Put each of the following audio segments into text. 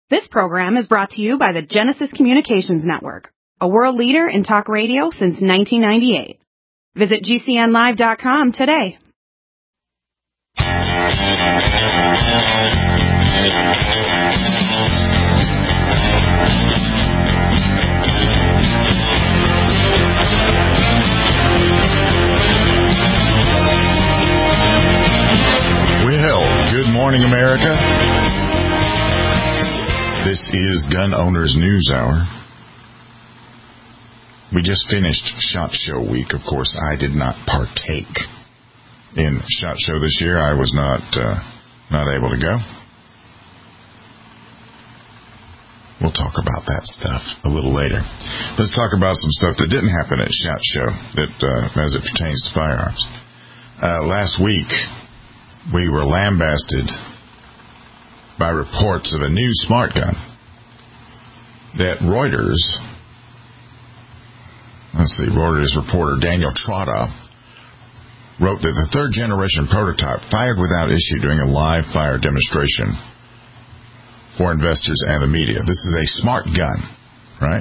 This program is brought to you by the Genesis Communications Network, a world leader in talk radio since 1998. Visit GCNlive.com today. Well, good morning, America. This is Gun Owners News Hour. We just finished SHOT Show week. Of course, I did not partake in SHOT Show this year. I was not able to go. We'll talk about that stuff a little later. Let's talk about some stuff that didn't happen at SHOT Show that, as it pertains to firearms. Last week, we were lambasted by reports of a new smart gun that Reuters reporter Daniel Trotta wrote that the third generation prototype fired without issue during a live fire demonstration for investors and the media. This is a smart gun, right?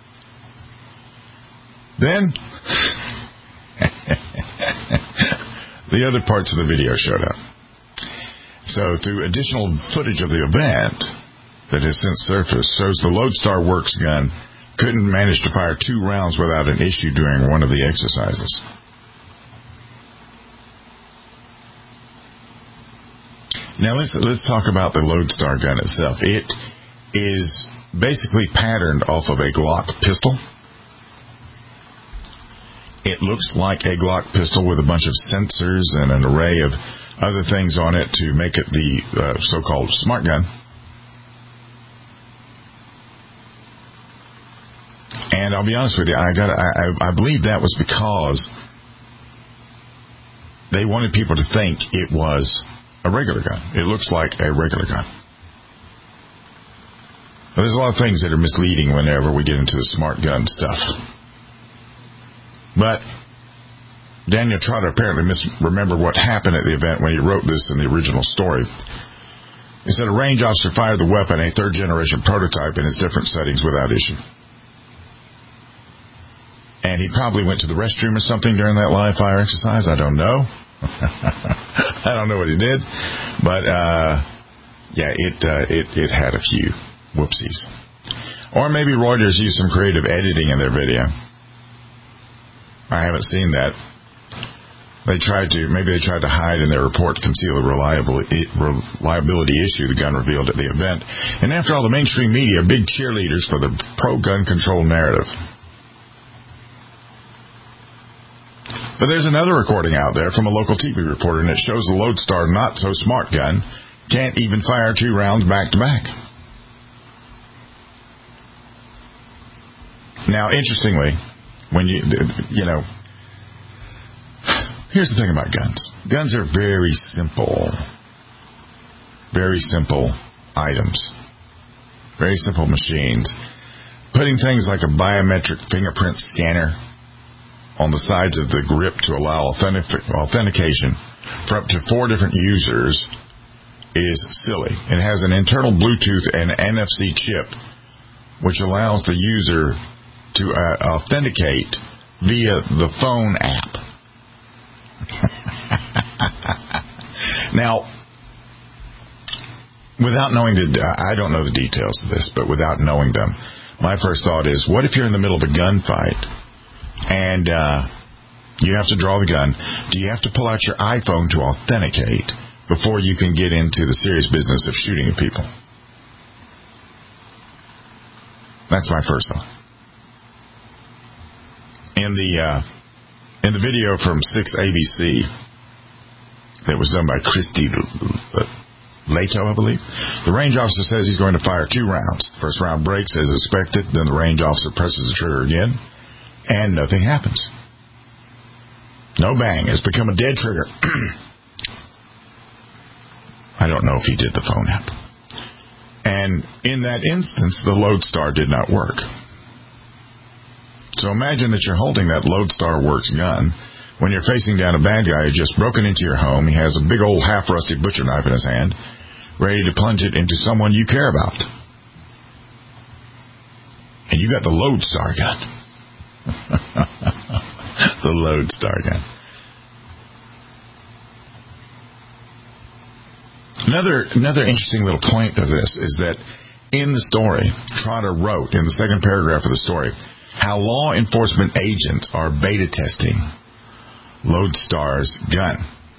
Then the other parts of the video showed up. So, through additional footage of the event that has since surfaced, shows the Lodestar Works gun couldn't manage to fire 2 rounds without an issue during one of the exercises. Now, let's talk about the Lodestar gun itself. It is basically patterned off of a Glock pistol. It looks like a Glock pistol with a bunch of sensors and an array of other things on it to make it the so-called smart gun. And I'll be honest with you, I believe that was because they wanted people to think it was a regular gun. It looks like a regular gun. But there's a lot of things that are misleading whenever we get into the smart gun stuff. But Daniel Trotta apparently misremembered what happened at the event when he wrote this in the original story. He said a range officer fired the weapon, a third-generation prototype, in its different settings without issue. And he probably went to the restroom or something during that live fire exercise. I don't know. I don't know what he did. But, it had a few whoopsies. Or maybe Reuters used some creative editing in their video. I haven't seen that. Maybe they tried to hide in their report to conceal a reliability issue the gun revealed at the event. And after all, the mainstream media are big cheerleaders for the pro-gun control narrative. But there's another recording out there from a local TV reporter, and it shows the Lodestar not-so-smart gun can't even fire 2 rounds back-to-back. Now, interestingly, when here's the thing about guns. Guns are very simple items, very simple machines. Putting things like a biometric fingerprint scanner on the sides of the grip to allow authentication for up to 4 different users is silly. It has an internal Bluetooth and NFC chip, which allows the user to authenticate via the phone app. Now, without knowing I don't know the details of this, but without knowing them, my first thought is, what if you're in the middle of a gunfight and you have to draw the gun? Do you have to pull out your iPhone to authenticate before you can get into the serious business of shooting at people? That's my first thought. In the video from 6ABC that was done by Christy Lato, I believe, the range officer says he's going to fire 2 rounds. The first round breaks as expected, then the range officer presses the trigger again, and nothing happens. No bang. It's become a dead trigger. I don't know if he did the phone app. And in that instance, the Lodestar did not work. So imagine that you're holding that Lodestar Works gun when you're facing down a bad guy who just broken into your home. He has a big old half-rusted butcher knife in his hand, ready to plunge it into someone you care about. you got the Lodestar gun. The Lodestar gun. Another interesting little point of this is that in the story, Trotter wrote in the second paragraph of the story how law enforcement agents are beta testing Lodestar's gun.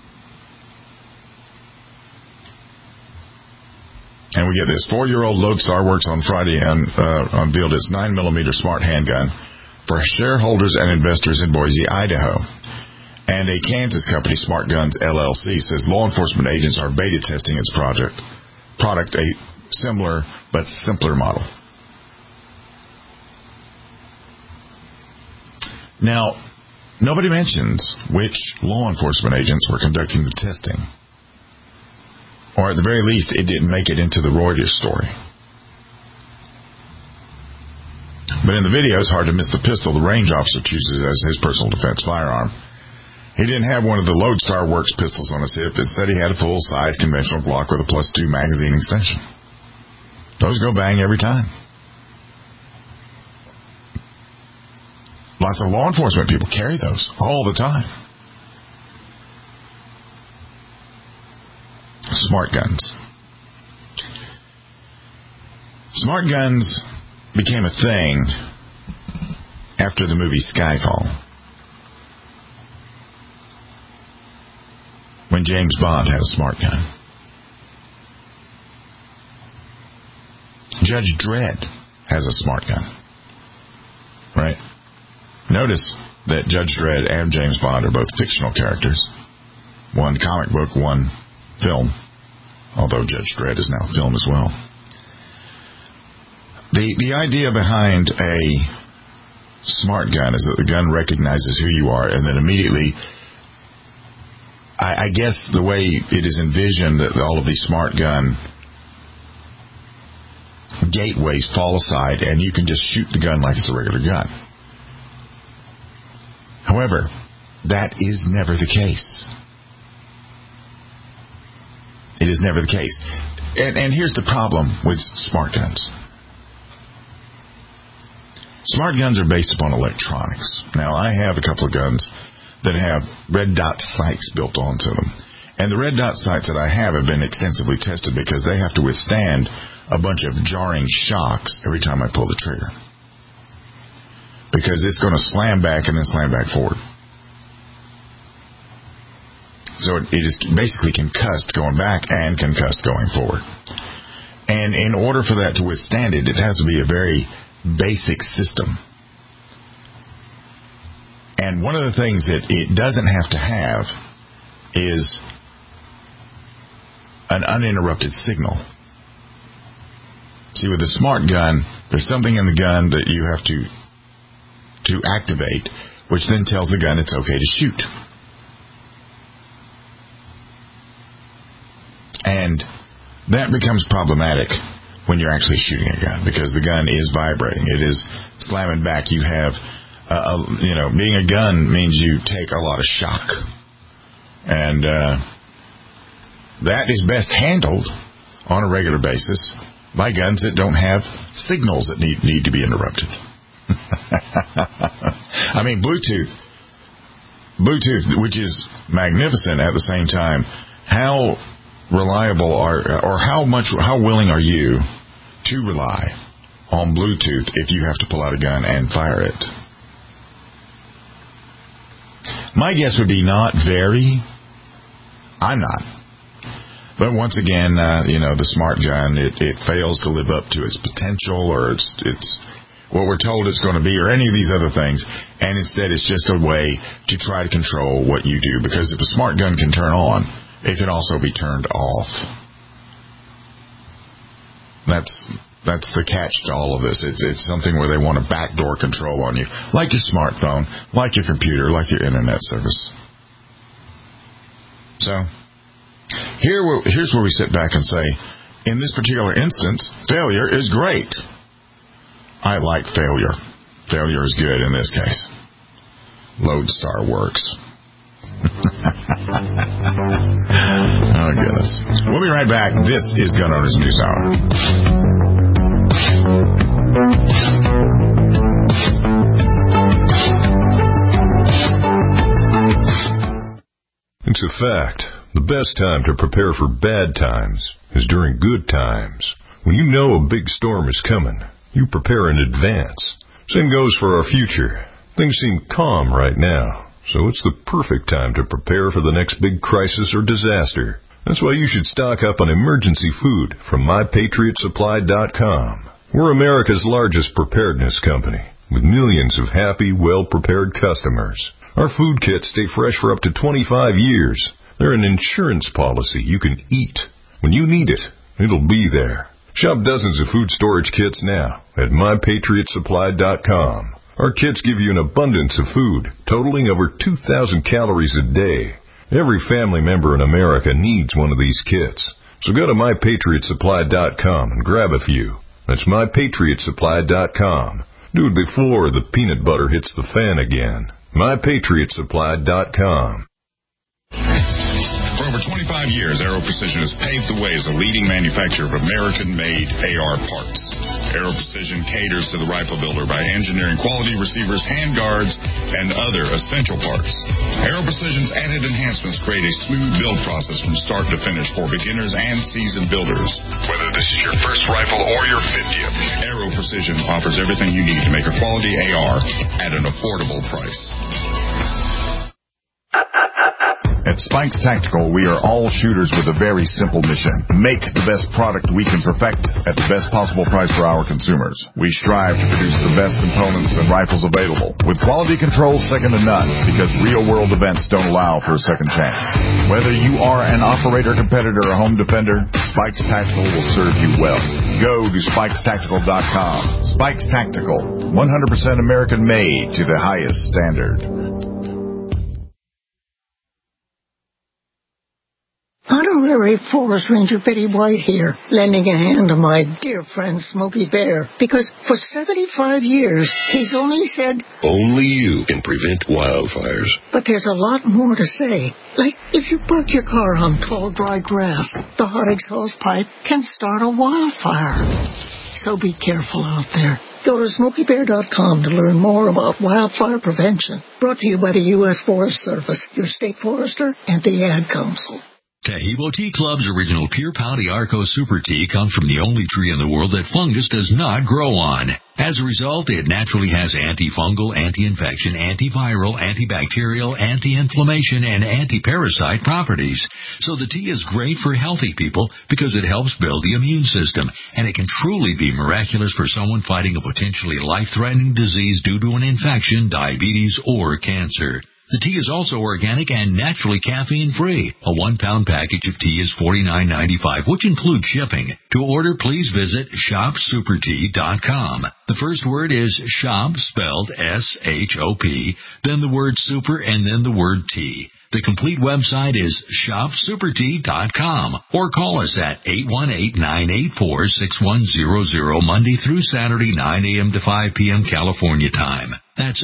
And we get this. 4-year-old Lodestar works on Friday and unveiled its 9mm smart handgun for shareholders and investors in Boise, Idaho. And a Kansas company, Smart Guns LLC, says law enforcement agents are beta testing its product, a similar but simpler model. Now, nobody mentions which law enforcement agents were conducting the testing. Or at the very least, it didn't make it into the Reuters story. But in the video, it's hard to miss the pistol the range officer chooses as his personal defense firearm. He didn't have one of the Lodestar Works pistols on his hip. Instead, he had a full-size conventional Glock with a +2 magazine extension. Those go bang every time. Lots of law enforcement people carry those all the time. Smart guns. Smart guns became a thing after the movie Skyfall, when James Bond had a smart gun. Judge Dredd has a smart gun. Right? Notice that Judge Dredd and James Bond are both fictional characters. One comic book, one film. Although Judge Dredd is now film as well. The idea behind a smart gun is that the gun recognizes who you are, and then immediately, I guess the way it is envisioned that all of these smart gun gateways fall aside and you can just shoot the gun like it's a regular gun. However, that is never the case. It is never the case. And here's the problem with smart guns. Smart guns are based upon electronics. Now, I have a couple of guns that have red dot sights built onto them. And the red dot sights that I have been extensively tested because they have to withstand a bunch of jarring shocks every time I pull the trigger. Because it's going to slam back and then slam back forward. So it is basically concussed going back and concussed going forward. And in order for that to withstand it, it has to be a very basic system. And one of the things that it doesn't have to have is an uninterrupted signal. See, with a smart gun, there's something in the gun that you have to activate, which then tells the gun it's okay to shoot. And that becomes problematic when you're actually shooting a gun, because the gun is vibrating. It is slamming back. You have, being a gun means you take a lot of shock. And that is best handled on a regular basis by guns that don't have signals that need to be interrupted. I mean, Bluetooth, which is magnificent at the same time, how reliable how willing are you to rely on Bluetooth if you have to pull out a gun and fire it? My guess would be not very. I'm not. But once again, the smart gun, it fails to live up to its potential, or it's what we're told it's going to be, or any of these other things. And instead, it's just a way to try to control what you do. Because if a smart gun can turn on, it can also be turned off. That's the catch to all of this. It's something where they want a backdoor control on you, like your smartphone, like your computer, like your internet service. So here's where we sit back and say, in this particular instance, failure is great. I like failure. Failure is good in this case. Lodestar works. Oh, goodness. We'll be right back. This is Gun Owners News Hour. It's a fact. The best time to prepare for bad times is during good times. When you know a big storm is coming, you prepare in advance. Same goes for our future. Things seem calm right now, so it's the perfect time to prepare for the next big crisis or disaster. That's why you should stock up on emergency food from MyPatriotSupply.com. We're America's largest preparedness company, with millions of happy, well-prepared customers. Our food kits stay fresh for up to 25 years. They're an insurance policy you can eat. When you need it, it'll be there. Shop dozens of food storage kits now at MyPatriotSupply.com. Our kits give you an abundance of food, totaling over 2,000 calories a day. Every family member in America needs one of these kits. So go to MyPatriotSupply.com and grab a few. That's MyPatriotSupply.com. Do it before the peanut butter hits the fan again. MyPatriotSupply.com. For over 25 years, Aero Precision has paved the way as a leading manufacturer of American-made AR parts. Aero Precision caters to the rifle builder by engineering quality receivers, handguards, and other essential parts. Aero Precision's added enhancements create a smooth build process from start to finish for beginners and seasoned builders. Whether this is your first rifle or your 50th, Aero Precision offers everything you need to make a quality AR at an affordable price. At Spikes Tactical, we are all shooters with a very simple mission. Make the best product we can perfect at the best possible price for our consumers. We strive to produce the best components and rifles available, with quality control second to none, because real-world events don't allow for a second chance. Whether you are an operator, competitor, or home defender, Spikes Tactical will serve you well. Go to SpikesTactical.com. Spikes Tactical, 100% American-made to the highest standard. Honorary Forest Ranger Betty White here, lending a hand to my dear friend Smokey Bear, because for 75 years, he's only said, only you can prevent wildfires. But there's a lot more to say. Like, if you park your car on tall, dry grass, the hot exhaust pipe can start a wildfire. So be careful out there. Go to SmokeyBear.com to learn more about wildfire prevention. Brought to you by the U.S. Forest Service, your state forester, and the Ad Council. Taheebo Tea Club's original Pure Pau d'Arco Super Tea comes from the only tree in the world that fungus does not grow on. As a result, it naturally has antifungal, anti-infection, antiviral, antibacterial, anti-inflammation, and anti-parasite properties. So the tea is great for healthy people because it helps build the immune system, and it can truly be miraculous for someone fighting a potentially life-threatening disease due to an infection, diabetes, or cancer. The tea is also organic and naturally caffeine-free. A 1-pound package of tea is $49.95, which includes shipping. To order, please visit ShopSuperTea.com. The first word is shop, spelled S-H-O-P, then the word super, and then the word tea. The complete website is ShopSuperTea.com, or call us at 818-984-6100, Monday through Saturday, 9 a.m. to 5 p.m. California time. That's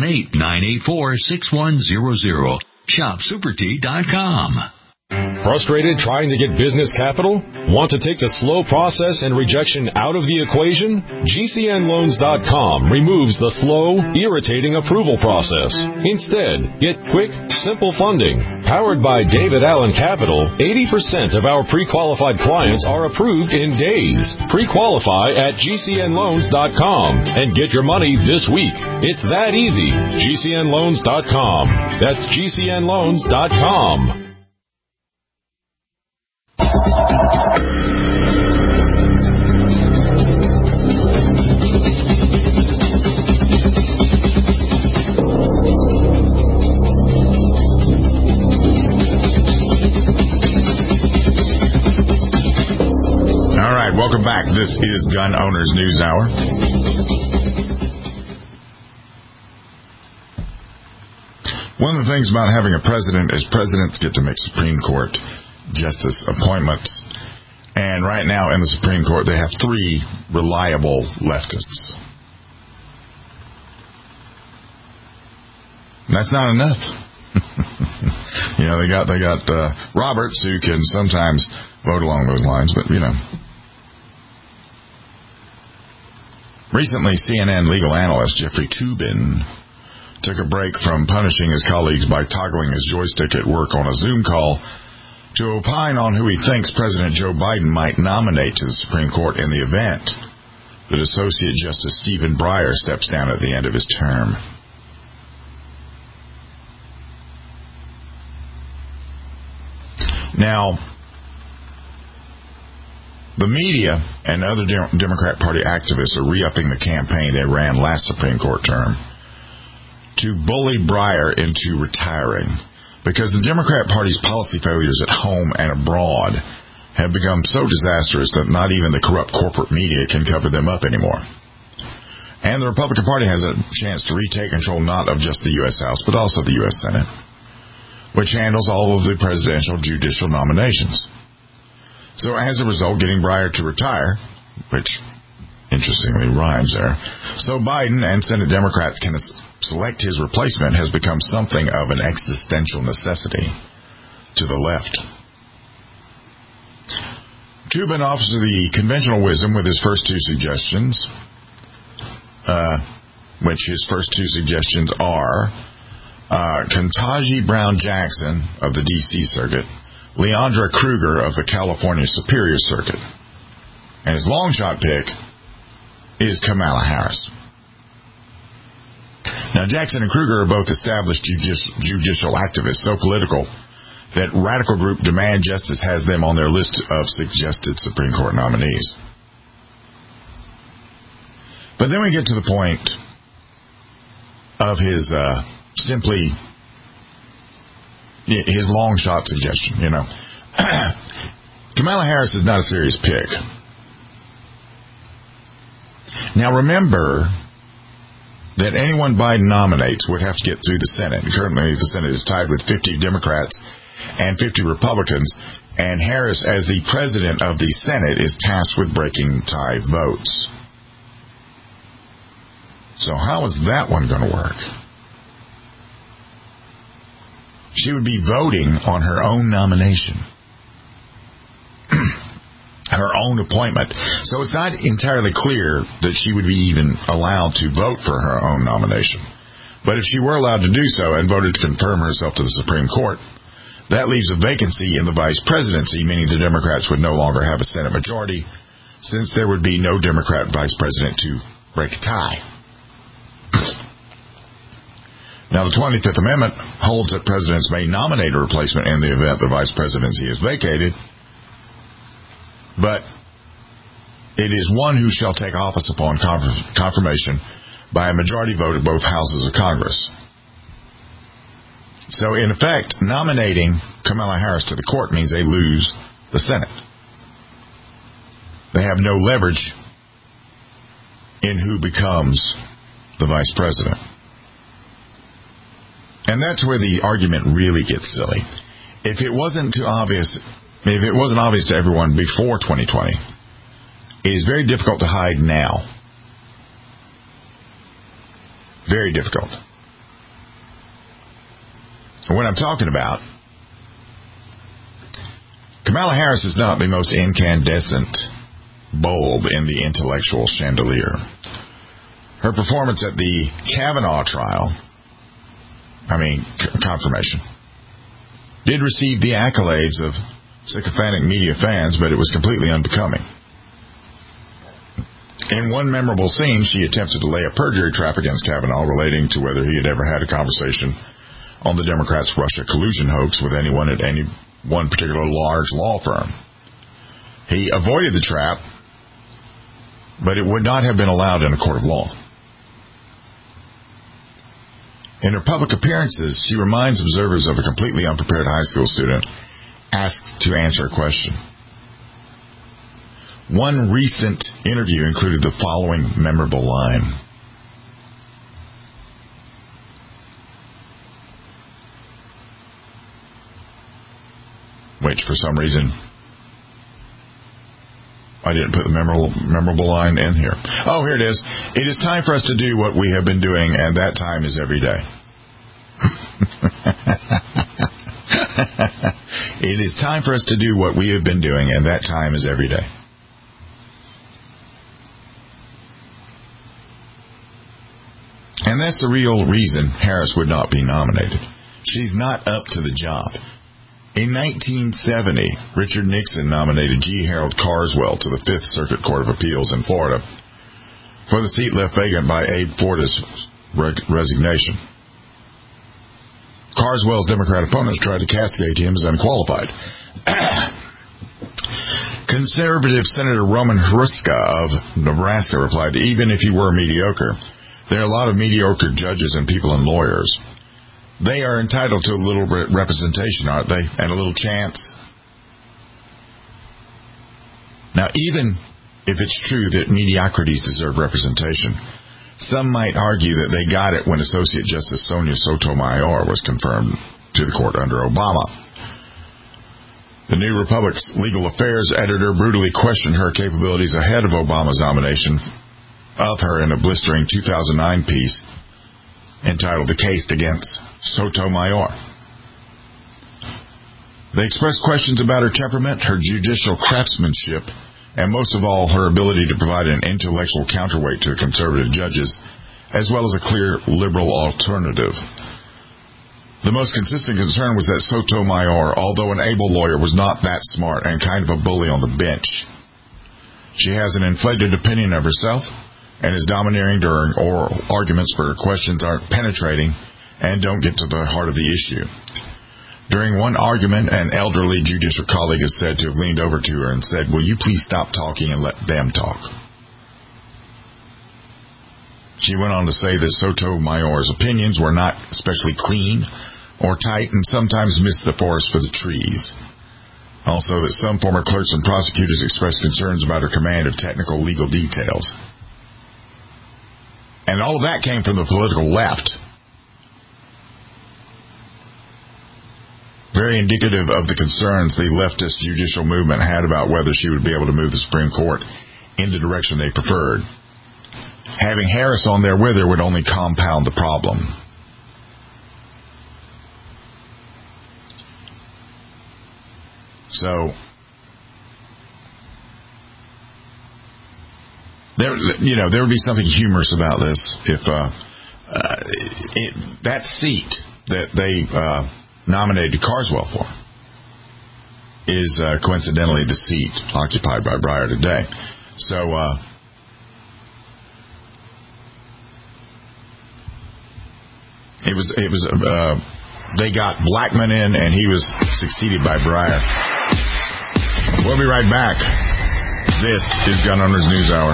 818-984-6100. ShopSuperTea.com. Frustrated trying to get business capital? Want to take the slow process and rejection out of the equation? GCNLoans.com removes the slow, irritating approval process. Instead, get quick, simple funding. Powered by David Allen Capital, 80% of our pre-qualified clients are approved in days. Pre-qualify at GCNLoans.com and get your money this week. It's that easy. GCNLoans.com. That's GCNLoans.com. All right, welcome back. This is Gun Owners News Hour. One of the things about having a president is presidents get to make Supreme Court justice appointments. And right now in the Supreme Court, they have 3 reliable leftists. And that's not enough. You know, they got Roberts, who can sometimes vote along those lines, but, you know. Recently, CNN legal analyst Jeffrey Toobin took a break from punishing his colleagues by toggling his joystick at work on a Zoom call to opine on who he thinks President Joe Biden might nominate to the Supreme Court in the event that Associate Justice Stephen Breyer steps down at the end of his term. Now, the media and other Democrat Party activists are re-upping the campaign they ran last Supreme Court term to bully Breyer into retiring, because the Democrat Party's policy failures at home and abroad have become so disastrous that not even the corrupt corporate media can cover them up anymore. And the Republican Party has a chance to retake control not of just the U.S. House, but also the U.S. Senate, which handles all of the presidential judicial nominations. So as a result, getting Breyer to retire, which interestingly rhymes there, so Biden and Senate Democrats can select his replacement has become something of an existential necessity to the left. Tubman offers the conventional wisdom with his first two suggestions, which his first two suggestions are Ketanji Brown Jackson of the D.C. Circuit, Leandra Kruger of the California Superior Circuit, and his long shot pick is Kamala Harris. Now, Jackson and Kruger are both established judicial activists, so political that Radical Group Demand Justice has them on their list of suggested Supreme Court nominees. But then we get to the point of his his long shot suggestion, Kamala Harris is not a serious pick. Now remember that anyone Biden nominates would have to get through the Senate. Currently the Senate is tied with 50 Democrats and 50 Republicans, and Harris, as the president of the Senate, is tasked with breaking tie votes. So how is that one going to work? She would be voting on her own nomination, her own appointment. So it's not entirely clear that she would be even allowed to vote for her own nomination. But if she were allowed to do so and voted to confirm herself to the Supreme Court, that leaves a vacancy in the vice presidency, meaning the Democrats would no longer have a Senate majority, since there would be no Democrat vice president to break a tie. Now, the 25th Amendment holds that presidents may nominate a replacement in the event the vice presidency is vacated, but it is one who shall take office upon confirmation by a majority vote of both houses of Congress. So, in effect, nominating Kamala Harris to the court means they lose the Senate. They have no leverage in who becomes the vice president. And that's where the argument really gets silly. If it wasn't obvious to everyone before 2020, it is very difficult to hide now. Very difficult. And what I'm talking about, Kamala Harris is not the most incandescent bulb in the intellectual chandelier. Her performance at the Kavanaugh trial, confirmation, did receive the accolades of sycophantic media fans, but it was completely unbecoming. In one memorable scene, she attempted to lay a perjury trap against Kavanaugh relating to whether he had ever had a conversation on the Democrats' Russia collusion hoax with anyone at any one particular large law firm. He avoided the trap, but it would not have been allowed in a court of law. In her public appearances, she reminds observers of a completely unprepared high school student asked to answer a question. One recent interview included the following memorable line. Which, for some reason, I didn't put the memorable line in here. Oh, here it is. It is time for us to do what we have been doing, and that time is every day. It is time for us to do what we have been doing, and that time is every day. And that's the real reason Harris would not be nominated. She's not up to the job. In 1970, Richard Nixon nominated G. Harold Carswell to the Fifth Circuit Court of Appeals in Florida for the seat left vacant by Abe Fortas' resignation. Carswell's Democrat opponents tried to castigate him as unqualified. Conservative Senator Roman Hruska of Nebraska replied, even if you were mediocre, there are a lot of mediocre judges and people and lawyers. They are entitled to a little representation, aren't they? And a little chance. Now, even if it's true that mediocrities deserve representation, some might argue that they got it when Associate Justice Sonia Sotomayor was confirmed to the court under Obama. The New Republic's legal affairs editor brutally questioned her capabilities ahead of Obama's nomination of her in a blistering 2009 piece entitled The Case Against Sotomayor. They expressed questions about her temperament, her judicial craftsmanship, and most of all, her ability to provide an intellectual counterweight to the conservative judges, as well as a clear liberal alternative. The most consistent concern was that Sotomayor, although an able lawyer, was not that smart and kind of a bully on the bench. She has an inflated opinion of herself and is domineering during oral arguments, but her questions aren't penetrating and don't get to the heart of the issue. During one argument, an elderly judicial colleague is said to have leaned over to her and said, "Will you please stop talking and let them talk?" She went on to say that Sotomayor's opinions were not especially clean or tight and sometimes missed the forest for the trees. Also, that some former clerks and prosecutors expressed concerns about her command of technical legal details. And all of that came from the political left. Very indicative of the concerns the leftist judicial movement had about whether she would be able to move the Supreme Court in the direction they preferred. Having Harris on there with her would only compound the problem. So, there would be something humorous about this if that seat that they nominated Carswell for is coincidentally the seat occupied by Breyer today. So, they got Blackmun in, and he was succeeded by Breyer. We'll be right back. This is Gun Owners News Hour.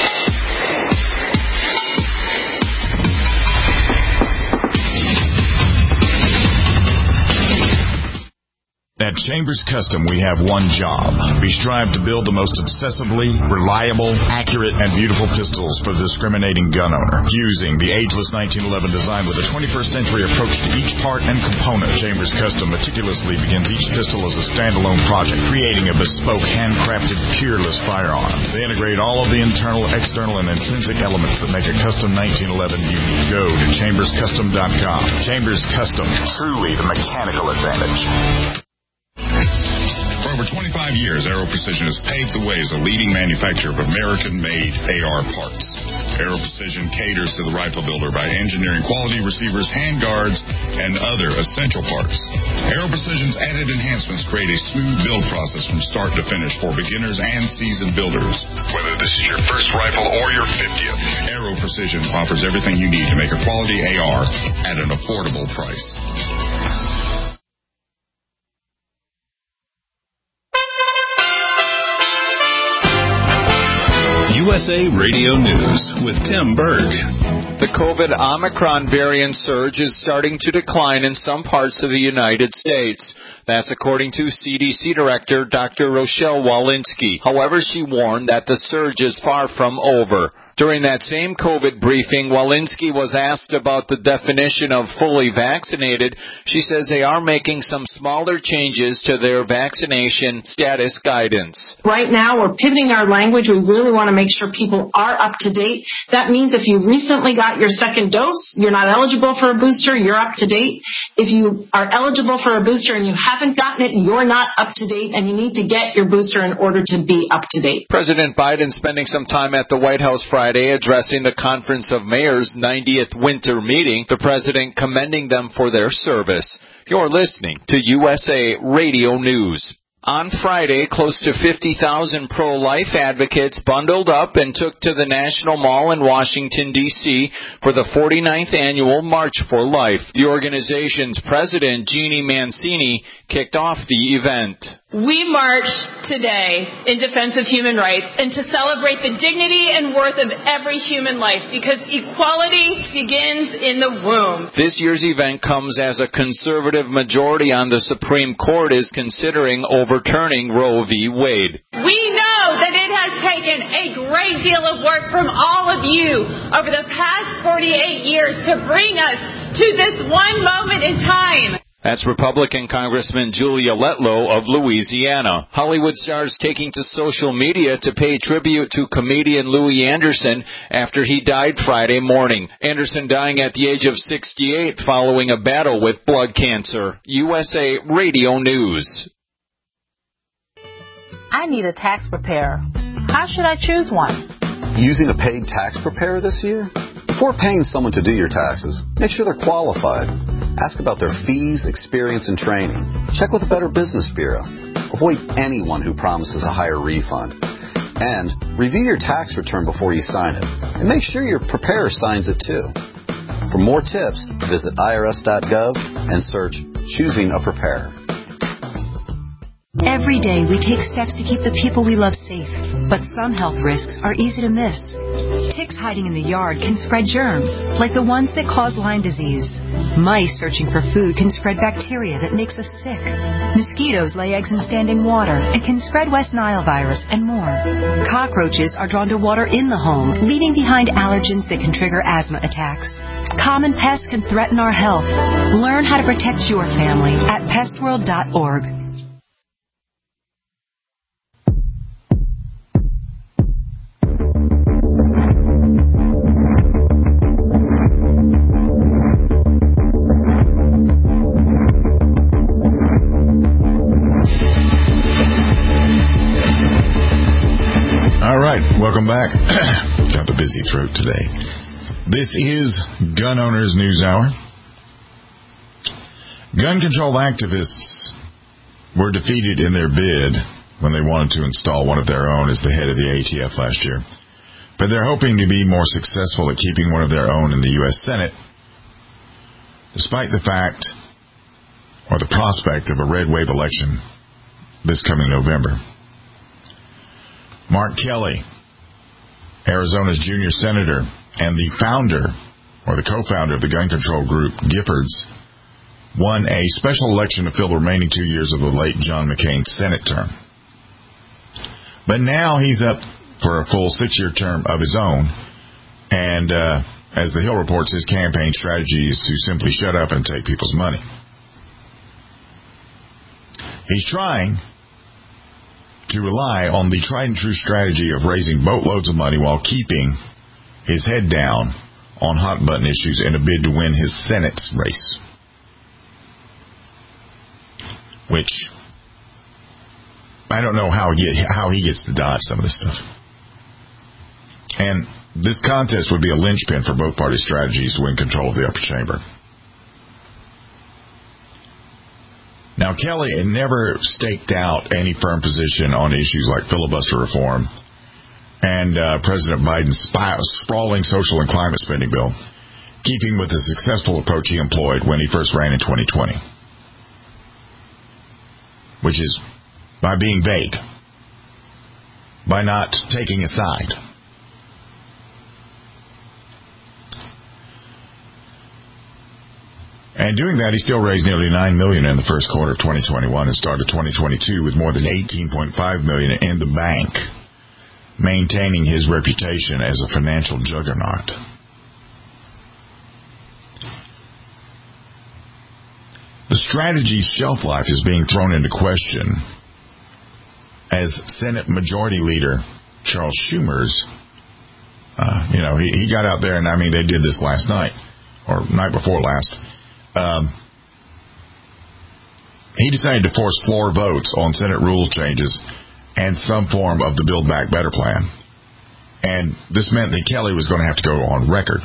At Chambers Custom, we have one job. We strive to build the most obsessively reliable, accurate, and beautiful pistols for the discriminating gun owner. Using the ageless 1911 design with a 21st century approach to each part and component, Chambers Custom meticulously begins each pistol as a standalone project, creating a bespoke, handcrafted, peerless firearm. They integrate all of the internal, external, and intrinsic elements that make a custom 1911 unique. Go to chamberscustom.com. Chambers Custom, truly the mechanical advantage. For over 25 years, Aero Precision has paved the way as a leading manufacturer of American-made AR parts. Aero Precision caters to the rifle builder by engineering quality receivers, handguards, and other essential parts. Aero Precision's added enhancements create a smooth build process from start to finish for beginners and seasoned builders. Whether this is your first rifle or your 50th, Aero Precision offers everything you need to make a quality AR at an affordable price. USA Radio News with Tim Berg. The COVID Omicron variant surge is starting to decline in some parts of the United States. That's according to CDC Director Dr. Rochelle Walensky. However, she warned that the surge is far from over. During that same COVID briefing, Walensky was asked about the definition of fully vaccinated. She says they are making some smaller changes to their vaccination status guidance. Right now, we're pivoting our language. We really want to make sure people are up to date. That means if you recently got your second dose, you're not eligible for a booster, you're up to date. If you are eligible for a booster and you haven't gotten it, you're not up to date, and you need to get your booster in order to be up to date. President Biden spending some time at the White House Friday Friday, addressing the Conference of Mayors' 90th winter meeting, the president commending them for their service. You're listening to USA Radio News. On Friday, close to 50,000 pro-life advocates bundled up and took to the National Mall in Washington, D.C. for the 49th annual March for Life. The organization's president, Jeannie Mancini, kicked off the event. We march today in defense of human rights and to celebrate the dignity and worth of every human life, because equality begins in the womb. This year's event comes as a conservative majority on the Supreme Court is considering overturning Roe v. Wade. We know that it has taken a great deal of work from all of you over the past 48 years to bring us to this one moment in time. That's Republican Congressman Julia Letlow of Louisiana. Hollywood stars taking to social media to pay tribute to comedian Louis Anderson after he died Friday morning. Anderson dying at the age of 68 following a battle with blood cancer. USA Radio News. I need a tax preparer. How should I choose one? Using a paid tax preparer this year? Before paying someone to do your taxes, make sure they're qualified. Ask about their fees, experience, and training. Check with the Better Business Bureau. Avoid anyone who promises a higher refund. And review your tax return before you sign it. And make sure your preparer signs it too. For more tips, visit irs.gov and search Choosing a Preparer. Every day we take steps to keep the people we love safe, but some health risks are easy to miss. Ticks hiding in the yard can spread germs, like the ones that cause Lyme disease. Mice searching for food can spread bacteria that makes us sick. Mosquitoes lay eggs in standing water and can spread West Nile virus and more. Cockroaches are drawn to water in the home, leaving behind allergens that can trigger asthma attacks. Common pests can threaten our health. Learn how to protect your family at pestworld.org. All right, welcome back. Got the busy throat today. This is Gun Owners News Hour. Gun control activists were defeated in their bid when they wanted to install one of their own as the head of the ATF last year. But they're hoping to be more successful at keeping one of their own in the U.S. Senate, despite the fact or the prospect of a red wave election this coming November. Mark Kelly, Arizona's junior senator and the founder or the co-founder of the gun control group Giffords, won a special election to fill the remaining 2 years of the late John McCain's Senate term. But now he's up for a full 6-year term of his own, and as the Hill reports, his campaign strategy is to simply shut up and take people's money. He's trying to rely on the tried and true strategy of raising boatloads of money while keeping his head down on hot-button issues in a bid to win his Senate race. Which, I don't know how he gets to dodge some of this stuff. And this contest would be a linchpin for both parties' strategies to win control of the upper chamber. Now, Kelly had never staked out any firm position on issues like filibuster reform and President Biden's sprawling social and climate spending bill, keeping with the successful approach he employed when he first ran in 2020, which is by being vague, by not taking a side. And doing that, he still raised nearly $9 million in the first quarter of 2021 and started 2022 with more than $18.5 million in the bank, maintaining his reputation as a financial juggernaut. The strategy's shelf life is being thrown into question as Senate Majority Leader Charles Schumer's, he got out there, and I mean, they did this last night, or night before last. He decided to force floor votes on Senate rules changes and some form of the Build Back Better plan. And this meant that Kelly was going to have to go on record.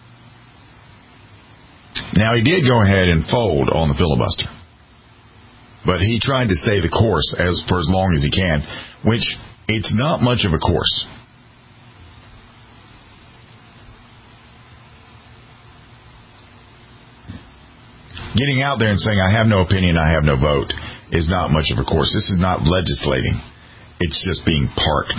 Now, he did go ahead and fold on the filibuster. But he tried to stay the course for as long as he can, which it's not much of a course. Getting out there and saying, I have no opinion, I have no vote, is not much of a course. This is not legislating. It's just being parked.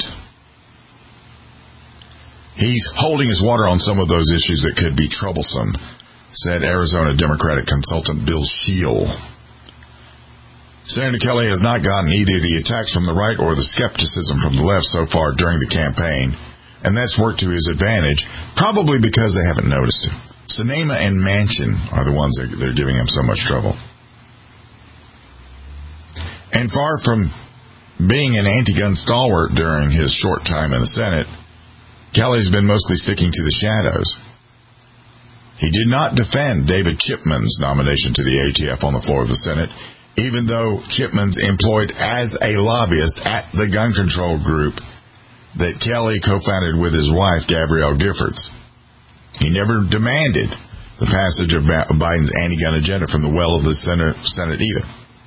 He's holding his water on some of those issues that could be troublesome, said Arizona Democratic consultant Bill Scheel. Senator Kelly has not gotten either the attacks from the right or the skepticism from the left so far during the campaign, and that's worked to his advantage, probably because they haven't noticed him. Sinema and Manchin are the ones that are giving him so much trouble. And far from being an anti-gun stalwart during his short time in the Senate, Kelly's been mostly sticking to the shadows. He did not defend David Chipman's nomination to the ATF on the floor of the Senate, even though Chipman's employed as a lobbyist at the gun control group that Kelly co-founded with his wife, Gabrielle Giffords. He never demanded the passage of Biden's anti-gun agenda from the well of the Senate either.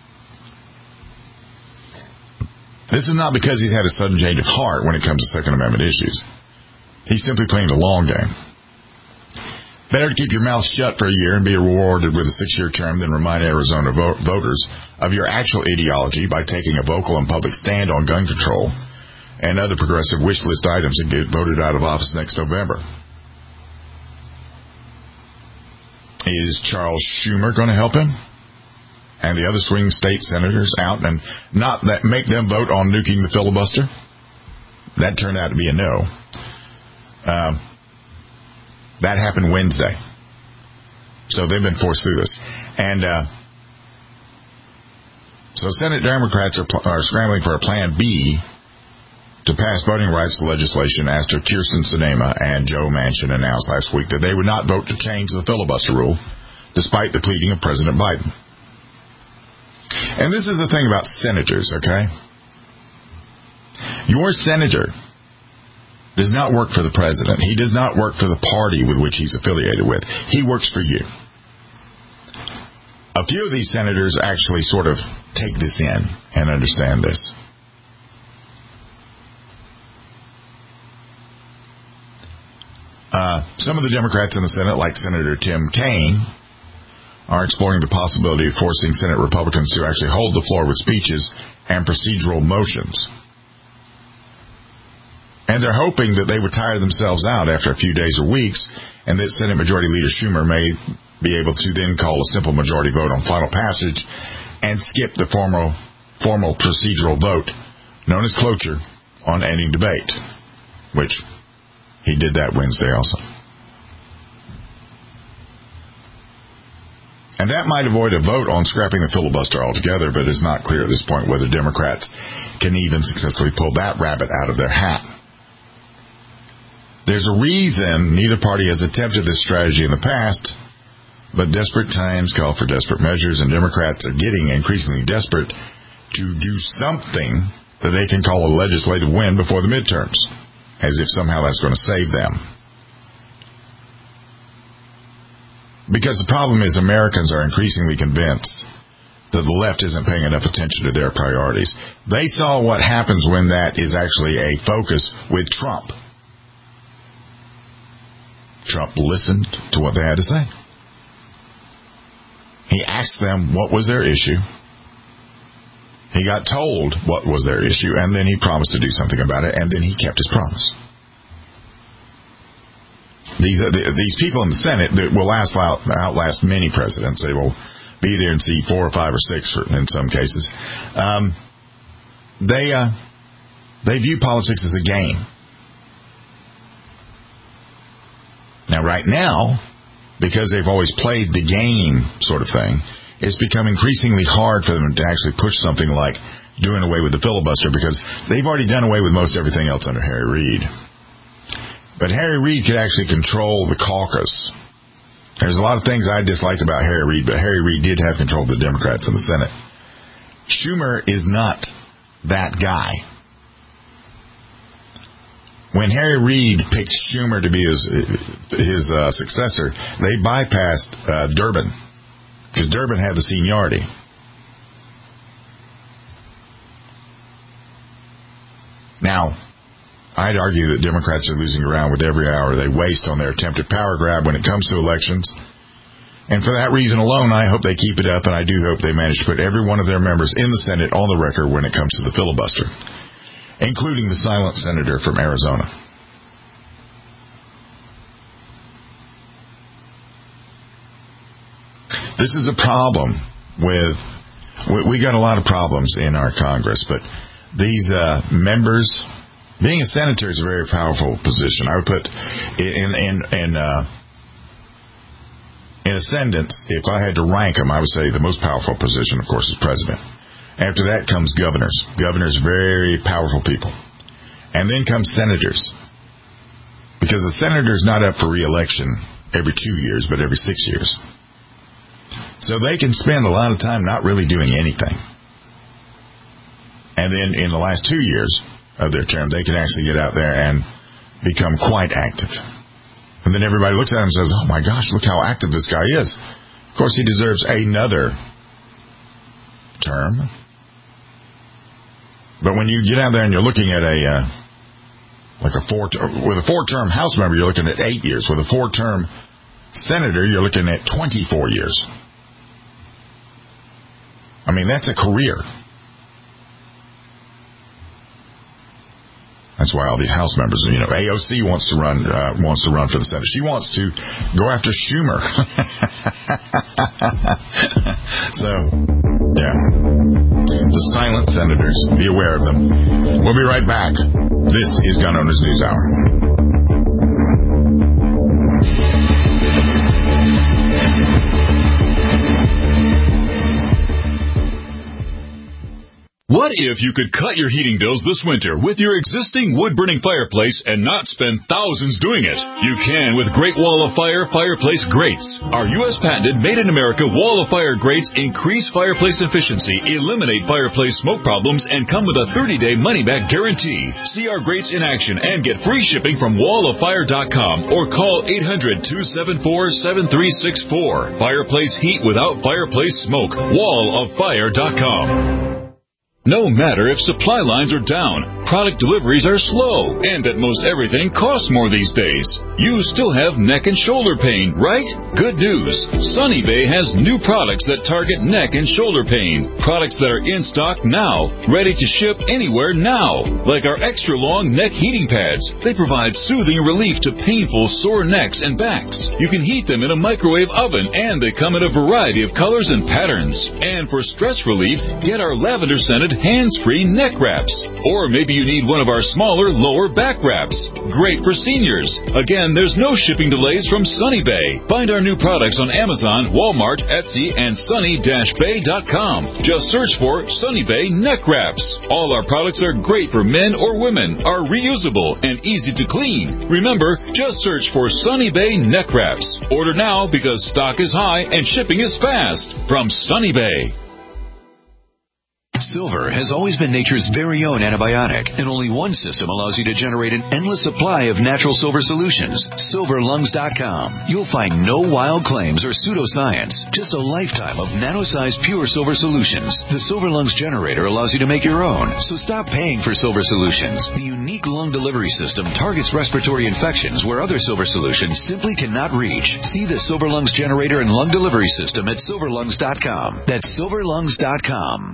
This is not because he's had a sudden change of heart when it comes to Second Amendment issues. He's simply playing the long game. Better to keep your mouth shut for a year and be rewarded with a 6-year term than remind Arizona voters of your actual ideology by taking a vocal and public stand on gun control and other progressive wish list items that get voted out of office next November. Is Charles Schumer going to help him and the other swing state senators out and not make them vote on nuking the filibuster? That turned out to be a no. That happened Wednesday. So they've been forced through this. And so Senate Democrats are scrambling for a plan B to pass voting rights legislation after Kyrsten Sinema and Joe Manchin announced last week that they would not vote to change the filibuster rule, despite the pleading of President Biden. And this is the thing about senators, okay? Your senator does not work for the president. He does not work for the party with which he's affiliated with. He works for you. A few of these senators actually sort of take this in and understand this. Some of the Democrats in the Senate, like Senator Tim Kaine, are exploring the possibility of forcing Senate Republicans to actually hold the floor with speeches and procedural motions. And they're hoping that they would tire themselves out after a few days or weeks, and that Senate Majority Leader Schumer may be able to then call a simple majority vote on final passage and skip the formal procedural vote known as cloture on ending debate, which he did that Wednesday also. And that might avoid a vote on scrapping the filibuster altogether, but it's not clear at this point whether Democrats can even successfully pull that rabbit out of their hat. There's a reason neither party has attempted this strategy in the past, but desperate times call for desperate measures, and Democrats are getting increasingly desperate to do something that they can call a legislative win before the midterms, as if somehow that's going to save them. Because the problem is Americans are increasingly convinced that the left isn't paying enough attention to their priorities. They saw what happens when that is actually a focus with Trump. Trump listened to what they had to say. He asked them what was their issue. He got told what was their issue, and then he promised to do something about it, and then he kept his promise. These people in the Senate that will outlast many presidents. They will be there in seat 4 or 5 or 6 in some cases. They view politics as a game. Now, right now, because they've always played the game sort of thing, it's become increasingly hard for them to actually push something like doing away with the filibuster, because they've already done away with most everything else under Harry Reid. But Harry Reid could actually control the caucus. There's a lot of things I disliked about Harry Reid, but Harry Reid did have control of the Democrats in the Senate. Schumer is not that guy. When Harry Reid picked Schumer to be his successor, they bypassed Durbin, because Durbin had the seniority. Now, I'd argue that Democrats are losing ground with every hour they waste on their attempted power grab when it comes to elections. And for that reason alone, I hope they keep it up, and I do hope they manage to put every one of their members in the Senate on the record when it comes to the filibuster, including the silent senator from Arizona. This is a problem with, we got a lot of problems in our Congress, but these members, being a senator is a very powerful position. I would put in ascendance, if I had to rank them, I would say the most powerful position, of course, is president. After that comes governors. Governors, very powerful people. And then comes senators. Because the senator's not up for re-election every 2 years, but every 6 years. So they can spend a lot of time not really doing anything. And then in the last 2 years of their term, they can actually get out there and become quite active. And then everybody looks at him and says, oh my gosh, look how active this guy is. Of course, he deserves another term. But when you get out there and you're looking at with a 4-term House member, you're looking at 8 years. With a 4-term senator, you're looking at 24 years. I mean, that's a career. That's why all these House members, AOC wants to run for the Senate. She wants to go after Schumer. So, yeah. The silent senators, be aware of them. We'll be right back. This is Gun Owners News Hour. What if you could cut your heating bills this winter with your existing wood-burning fireplace and not spend thousands doing it? You can with Great Wall of Fire fireplace grates. Our U.S. patented made-in-America Wall of Fire grates increase fireplace efficiency, eliminate fireplace smoke problems, and come with a 30-day money-back guarantee. See our grates in action and get free shipping from walloffire.com or call 800-274-7364. Fireplace heat without fireplace smoke. walloffire.com. No matter if supply lines are down, product deliveries are slow, and that most everything costs more these days, you still have neck and shoulder pain, right? Good news. Sunny Bay has new products that target neck and shoulder pain. Products that are in stock now, ready to ship anywhere now. Like our extra long neck heating pads. They provide soothing relief to painful sore necks and backs. You can heat them in a microwave oven, and they come in a variety of colors and patterns. And for stress relief, get our lavender scented hands-free neck wraps. Or maybe you need one of our smaller lower back wraps. Great for seniors. Again, there's no shipping delays from Sunny Bay. Find our new products on Amazon, Walmart, Etsy, and sunny-bay.com. Just search for Sunny Bay neck wraps. All our products are great for men or women, are reusable, and easy to clean. Remember, just search for Sunny Bay neck wraps. Order now because stock is high and shipping is fast. From Sunny Bay. Silver has always been nature's very own antibiotic, and only one system allows you to generate an endless supply of natural silver solutions. SilverLungs.com. You'll find no wild claims or pseudoscience, just a lifetime of nano-sized pure silver solutions. The Silver Lungs generator allows you to make your own, so stop paying for silver solutions. The unique lung delivery system targets respiratory infections where other silver solutions simply cannot reach. See the Silver Lungs generator and lung delivery system at SilverLungs.com. That's SilverLungs.com.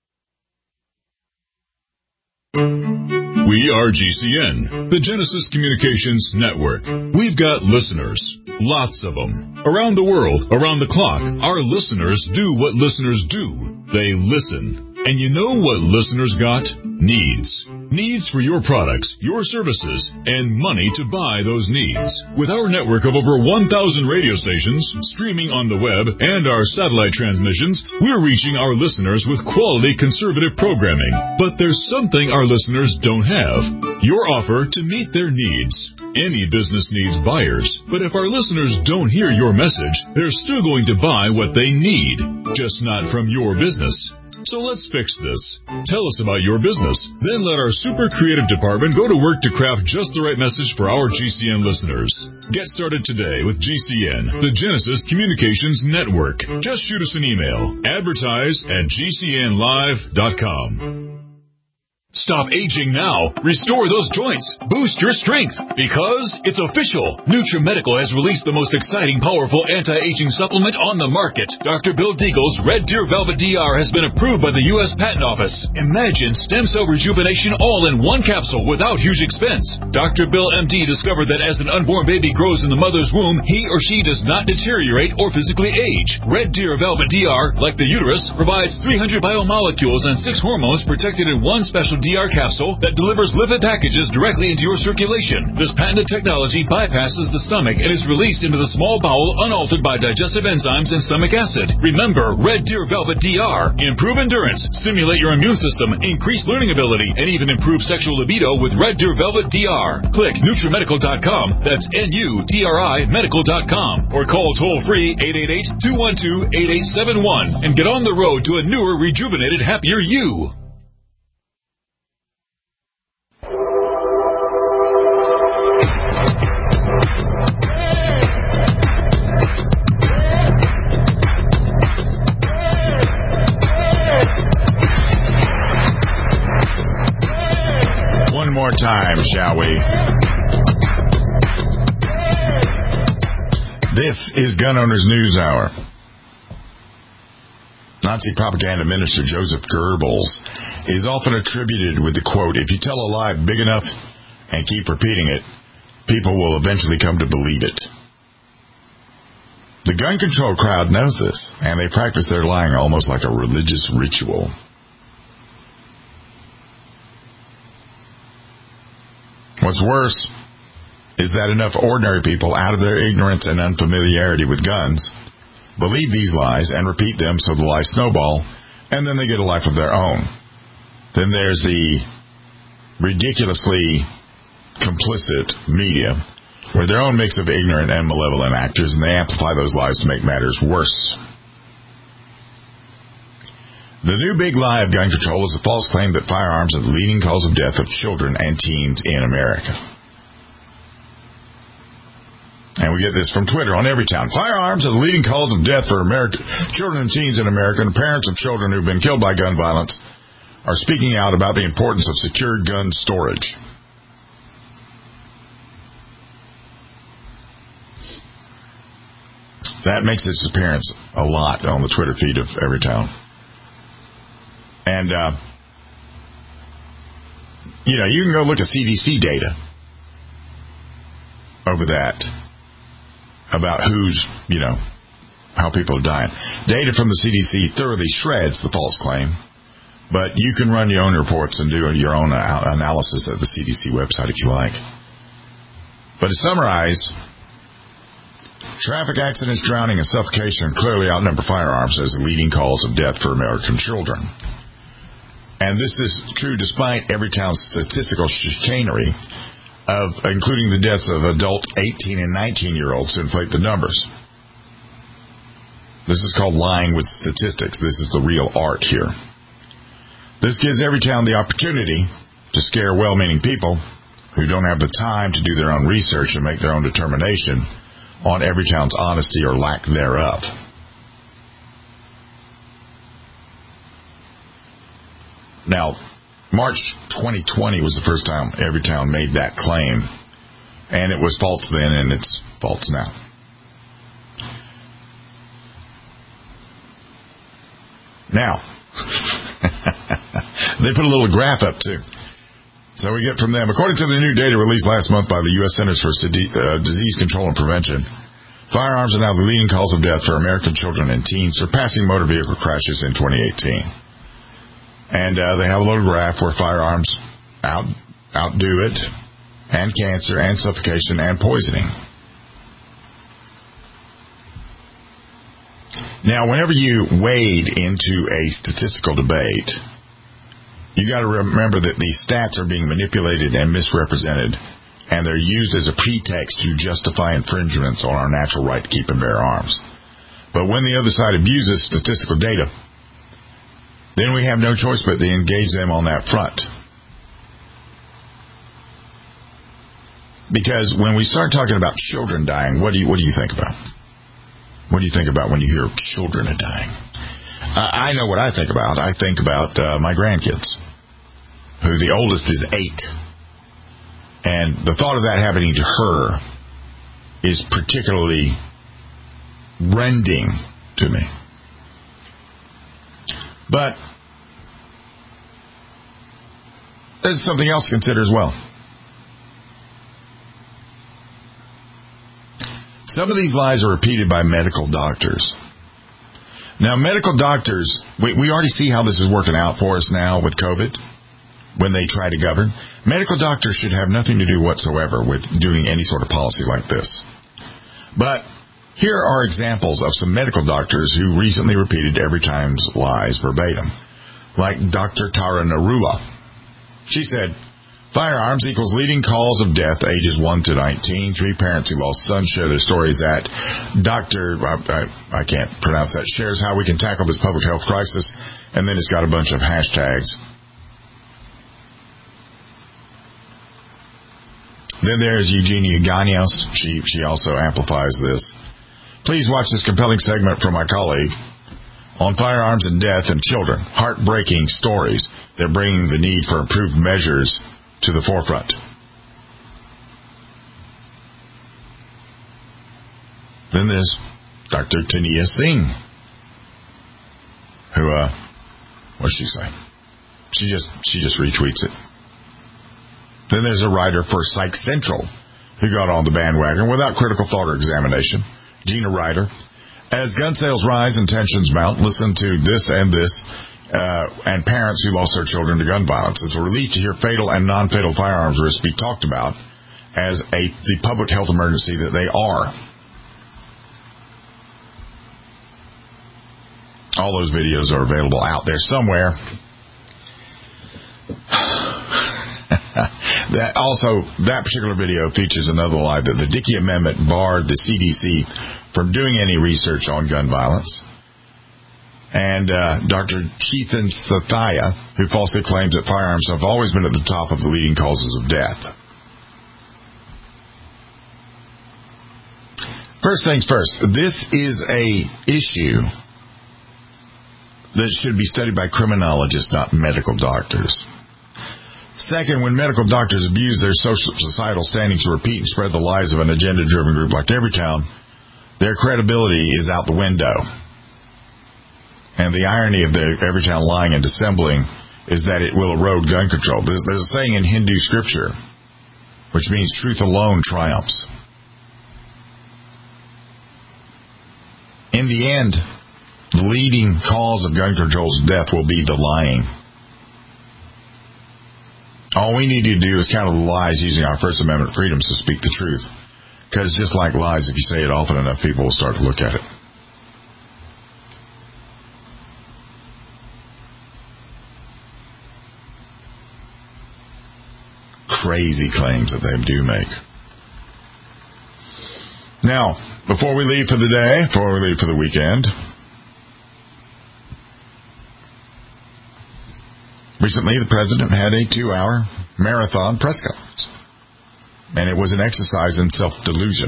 We are GCN, the Genesis Communications Network. We've got listeners, lots of them. Around the world, around the clock, our listeners do what listeners do. They listen. And you know what listeners got? Needs. Needs for your products, your services, and money to buy those needs. With our network of over 1,000 radio stations, streaming on the web, and our satellite transmissions, we're reaching our listeners with quality conservative programming. But there's something our listeners don't have. Your offer to meet their needs. Any business needs buyers, but if our listeners don't hear your message, they're still going to buy what they need, just not from your business. So let's fix this. Tell us about your business. Then let our super creative department go to work to craft just the right message for our GCN listeners. Get started today with GCN, the Genesis Communications Network. Just shoot us an email. Advertise@gcnlive.com. Stop aging now. Restore those joints. Boost your strength. Because it's official. NutriMedical has released the most exciting, powerful anti-aging supplement on the market. Dr. Bill Deagle's Red Deer Velvet DR has been approved by the U.S. Patent Office. Imagine stem cell rejuvenation all in one capsule without huge expense. Dr. Bill MD discovered that as an unborn baby grows in the mother's womb, he or she does not deteriorate or physically age. Red Deer Velvet DR, like the uterus, provides 300 biomolecules and 6 hormones protected in one special DR capsule that delivers lipid packages directly into your circulation. This patented technology bypasses the stomach and is released into the small bowel unaltered by digestive enzymes and stomach acid. Remember, Red Deer Velvet DR. Improve endurance, stimulate your immune system, increase learning ability, and even improve sexual libido with Red Deer Velvet DR. Click NutriMedical.com. That's NUTRI Medical.com. Or call toll-free 888-212-8871 and get on the road to a newer, rejuvenated, happier you. More time, shall we? This is Gun Owners News Hour. Nazi propaganda minister Joseph Goebbels is often attributed with the quote, "If you tell a lie big enough and keep repeating it, people will eventually come to believe it." The gun control crowd knows this, and they practice their lying almost like a religious ritual. What's worse is that enough ordinary people, out of their ignorance and unfamiliarity with guns, believe these lies and repeat them so the lies snowball, and then they get a life of their own. Then there's the ridiculously complicit media, where their own mix of ignorant and malevolent actors, and they amplify those lies to make matters worse. The new big lie of gun control is the false claim that firearms are the leading cause of death of children and teens in America. And we get this from Twitter on Everytown. Firearms are the leading cause of death for children and teens in America, and parents of children who have been killed by gun violence are speaking out about the importance of secure gun storage. That makes its appearance a lot on the Twitter feed of Everytown. And, you can go look at CDC data over that, about who's, how people are dying. Data from the CDC thoroughly shreds the false claim, but you can run your own reports and do your own analysis at the CDC website if you like. But to summarize, traffic accidents, drowning, and suffocation clearly outnumber firearms as the leading cause of death for American children. And this is true despite Everytown's statistical chicanery of including the deaths of adult 18 and 19-year-olds to inflate the numbers. This is called lying with statistics. This is the real art here. This gives Everytown the opportunity to scare well-meaning people who don't have the time to do their own research and make their own determination on Everytown's honesty or lack thereof. Now, March 2020 was the first time Everytown made that claim, and it was false then, and it's false now. Now, they put a little graph up, too. So we get from them, according to the new data released last month by the U.S. Centers for Disease Control and Prevention, firearms are now the leading cause of death for American children and teens, surpassing motor vehicle crashes in 2018. And they have a little graph where firearms outdo it, and cancer, and suffocation, and poisoning. Now, whenever you wade into a statistical debate, you got to remember that these stats are being manipulated and misrepresented, and they're used as a pretext to justify infringements on our natural right to keep and bear arms. But when the other side abuses statistical data, then we have no choice but to engage them on that front. Because when we start talking about children dying, what do you think about? What do you think about when you hear children are dying? I know what I think about. I think about my grandkids, who the oldest is 8. And the thought of that happening to her is particularly rending to me. But there's something else to consider as well. Some of these lies are repeated by medical doctors. Now, medical doctors, we already see how this is working out for us now with COVID when they try to govern. Medical doctors should have nothing to do whatsoever with doing any sort of policy like this. But here are examples of some medical doctors who recently repeated every time's lies verbatim. Like Dr. Tara Narula. She said, firearms equals leading cause of death, ages 1 to 19. 3 parents who lost sons share their stories at Dr. I can't pronounce that, shares how we can tackle this public health crisis. And then it's got a bunch of hashtags. Then there's Eugenia Gagnos. She also amplifies this. Please watch this compelling segment from my colleague on firearms and death and children. Heartbreaking stories. They're bringing the need for improved measures to the forefront. Then there's Dr. Tania Singh, who, what'd she say? She just retweets it. Then there's a writer for Psych Central who got on the bandwagon without critical thought or examination. Gina Ryder. As gun sales rise and tensions mount, listen to this and this, and parents who lost their children to gun violence. It's a relief to hear fatal and non-fatal firearms risks be talked about as the public health emergency that they are. All those videos are available out there somewhere. That particular video features another lie that the Dickey Amendment barred the CDC from doing any research on gun violence. And Dr. Keithan Sathya, who falsely claims that firearms have always been at the top of the leading causes of death. First things first, this is a issue that should be studied by criminologists, not medical doctors. Second, when medical doctors abuse their societal standing to repeat and spread the lies of an agenda-driven group like Everytown, their credibility is out the window. And the irony of the Everytown lying and dissembling is that it will erode gun control. There's a saying in Hindu scripture, which means truth alone triumphs. In the end, the leading cause of gun control's death will be the lying. All we need to do is counter the lies using our First Amendment freedoms to speak the truth. Because just like lies, if you say it often enough, people will start to look at it. Crazy claims that they do make. Now, before we leave for the day, before we leave for the weekend, recently, the president had a 2-hour marathon press conference, and it was an exercise in self-delusion.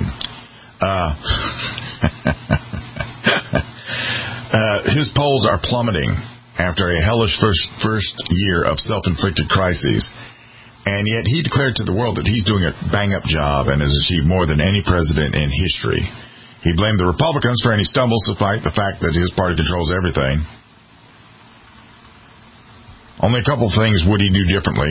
His polls are plummeting after a hellish first year of self-inflicted crises, and yet he declared to the world that he's doing a bang-up job and has achieved more than any president in history. He blamed the Republicans for any stumbles despite the fact that his party controls everything. Only a couple things would he do differently.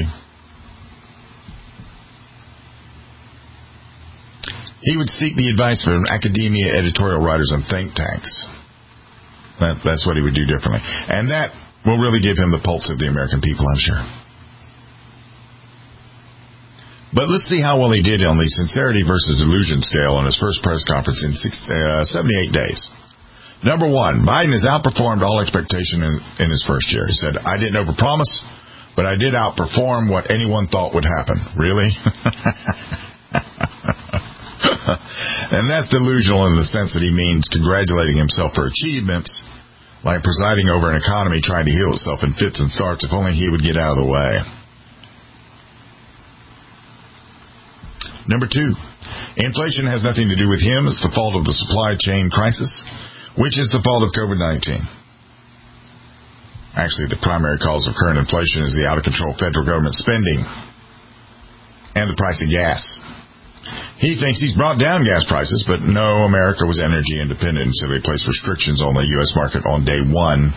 He would seek the advice from academia, editorial writers, and think tanks. That's what he would do differently. And that will really give him the pulse of the American people, I'm sure. But let's see how well he did on the sincerity versus delusion scale on his first press conference in 78 days. Number 1, Biden has outperformed all expectation in his first year. He said, I didn't overpromise, but I did outperform what anyone thought would happen. Really? And that's delusional in the sense that he means congratulating himself for achievements like presiding over an economy trying to heal itself in fits and starts. If only he would get out of the way. Number 2, inflation has nothing to do with him. It's the fault of the supply chain crisis, which is the fault of COVID-19. Actually, the primary cause of current inflation is the out-of-control federal government spending and the price of gas. He thinks he's brought down gas prices, but no, America was energy independent until they placed restrictions on the U.S. market on day one.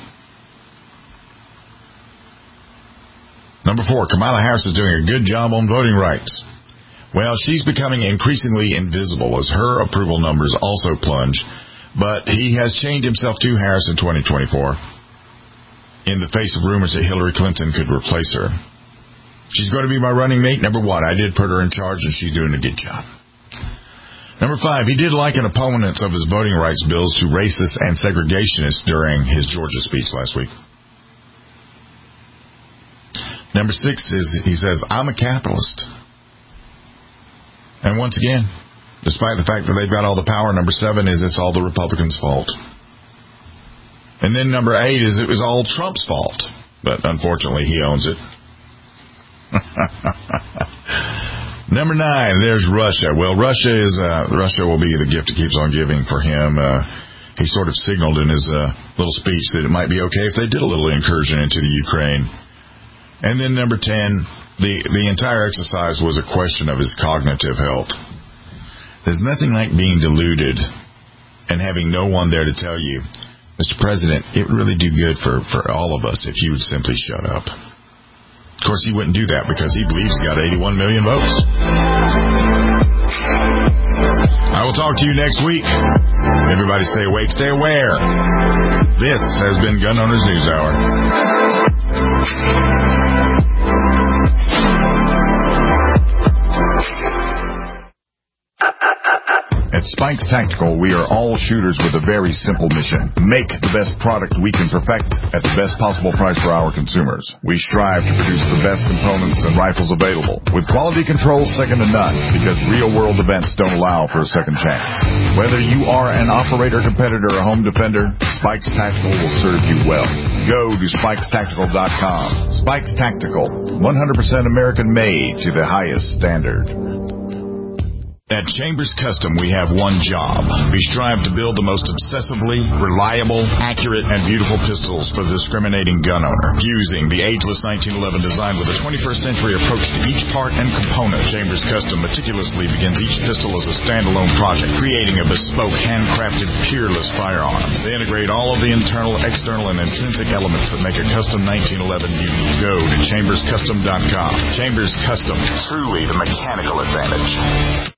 Number 4, Kamala Harris is doing a good job on voting rights. Well, she's becoming increasingly invisible as her approval numbers also plunge, but he has chained himself to Harris in 2024 in the face of rumors that Hillary Clinton could replace her. She's going to be my running mate. Number 1, I did put her in charge, and she's doing a good job. Number 5, he did liken opponents of his voting rights bills to racists and segregationists during his Georgia speech last week. Number 6 is he says, I'm a capitalist. And once again, despite the fact that they've got all the power, number 7 is it's all the Republicans' fault. And then number 8 is it was all Trump's fault. But unfortunately, he owns it. Number 9, there's Russia. Well, Russia will be the gift that keeps on giving for him. He sort of signaled in his little speech that it might be okay if they did a little incursion into the Ukraine. And then number 10, the entire exercise was a question of his cognitive health. There's nothing like being deluded and having no one there to tell you, Mr. President, it would really do good for all of us if you would simply shut up. Of course, he wouldn't do that because he believes he got 81 million votes. I will talk to you next week. Everybody stay awake, stay aware. This has been Gun Owners News Hour. At Spikes Tactical, we are all shooters with a very simple mission. Make the best product we can perfect at the best possible price for our consumers. We strive to produce the best components and rifles available, with quality control second to none, because real-world events don't allow for a second chance. Whether you are an operator, competitor, or home defender, Spikes Tactical will serve you well. Go to SpikesTactical.com. Spikes Tactical, 100% American-made to the highest standard. At Chambers Custom, we have one job. We strive to build the most obsessively reliable, accurate, and beautiful pistols for the discriminating gun owner. Fusing the ageless 1911 design with a 21st century approach to each part and component, Chambers Custom meticulously begins each pistol as a standalone project, creating a bespoke, handcrafted, peerless firearm. They integrate all of the internal, external, and intrinsic elements that make a custom 1911 unique. Go to chamberscustom.com. Chambers Custom, truly the mechanical advantage.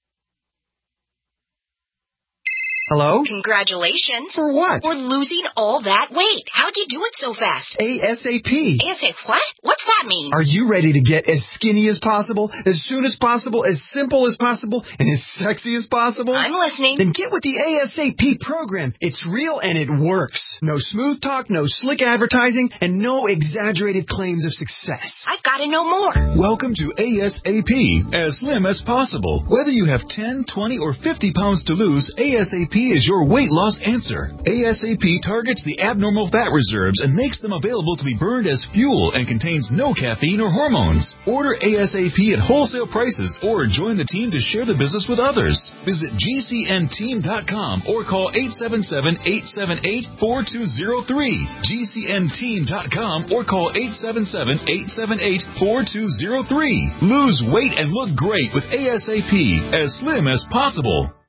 Hello? Congratulations. For what? For losing all that weight. How'd you do it so fast? ASAP. ASAP what? What's that mean? Are you ready to get as skinny as possible, as soon as possible, as simple as possible, and as sexy as possible? I'm listening. Then get with the ASAP program. It's real and it works. No smooth talk, no slick advertising, and no exaggerated claims of success. I've got to know more. Welcome to ASAP, as slim as possible. Whether you have 10, 20, or 50 pounds to lose, ASAP is your weight loss answer. ASAP targets the abnormal fat reserves and makes them available to be burned as fuel and contains no caffeine or hormones. Order ASAP at wholesale prices or join the team to share the business with others. Visit GCNteam.com or call 877-878-4203. GCNteam.com or call 877-878-4203. Lose weight and look great with ASAP, as slim as possible.